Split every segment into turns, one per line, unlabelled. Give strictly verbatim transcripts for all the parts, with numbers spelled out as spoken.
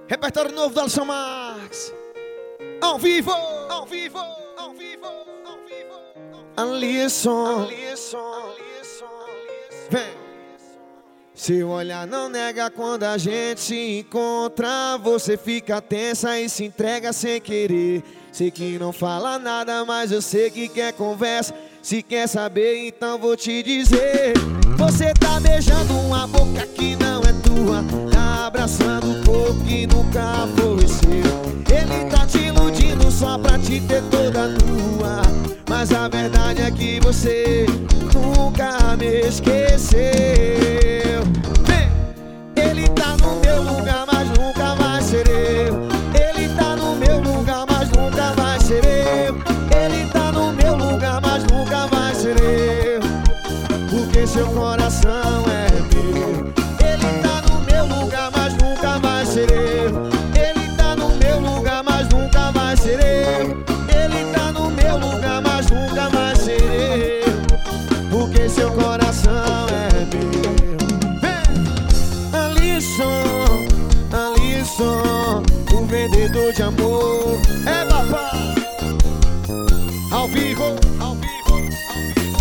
Repertório novo do Alisson Max. Ao vivo, ao vivo, ao vivo, ao vivo. Alisson, Alisson, vem. Seu olhar não nega quando a gente se encontra. Você fica tensa e se entrega sem querer. Sei que não fala nada, mas eu sei que quer conversa. Se quer saber, então vou te dizer. Você tá beijando uma boca que não é tua, tá abraçando um corpo que nunca foi seu. Ele tá te iludindo só pra te ter toda nua, mas a verdade é que você nunca me esqueceu. Vem! Ele tá no meu lugar, mas nunca vai ser eu. Ele tá no meu lugar, mas nunca vai ser eu. Ele tá no meu lugar, mas nunca vai ser eu, porque seu coração é meu. Ele tá no meu lugar, mas nunca vai ser eu. Ele tá no meu lugar, mas nunca vai ser eu. Ele tá no meu lugar, mas nunca vai ser eu, porque seu coração é meu. Vem! Alisson, Alisson, o vendedor de amor. É papai! Ao vivo, ao vivo, ao vivo.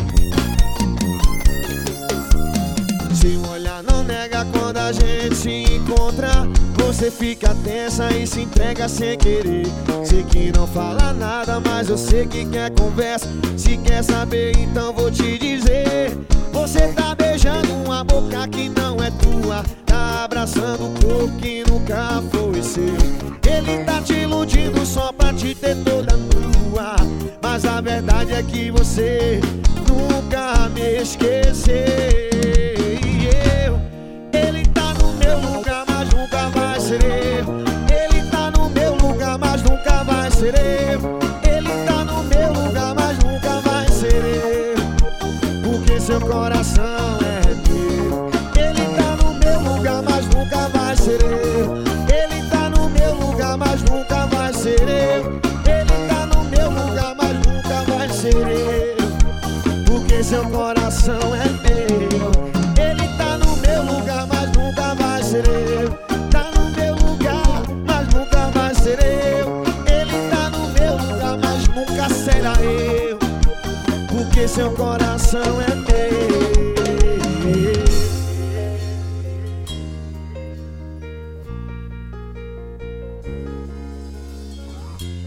Seu olhar não nega quando a gente se encontra. Você fica tensa e se entrega sem querer. Sei que não fala nada, mas eu sei que quer conversa. Se quer saber, então vou te dizer. Você tá beijando uma boca que não é tua, tá abraçando um corpo que nunca foi seu. Ele tá te iludindo só pra te ter toda nua, mas a verdade é que você nunca me esqueceu. E eu, ele tá no meu lugar, mas nunca vai ser eu. Ele tá no meu lugar, mas nunca vai ser eu. Ele tá no meu lugar, mas nunca vai ser eu, porque seu coração é meu. Ele tá no meu lugar, mas nunca vai ser eu. Ele tá no meu lugar, mas nunca vai ser eu. Ele tá no meu lugar, mas nunca vai ser eu, porque seu coração é meu. Ele tá no meu lugar, mas nunca vai ser eu. Tá no meu lugar, mas nunca vai ser eu. Ele tá no meu lugar, mas nunca será eu, porque seu coração é meu.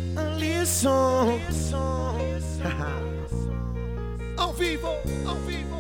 Alisson, ao vivo, ao vivo.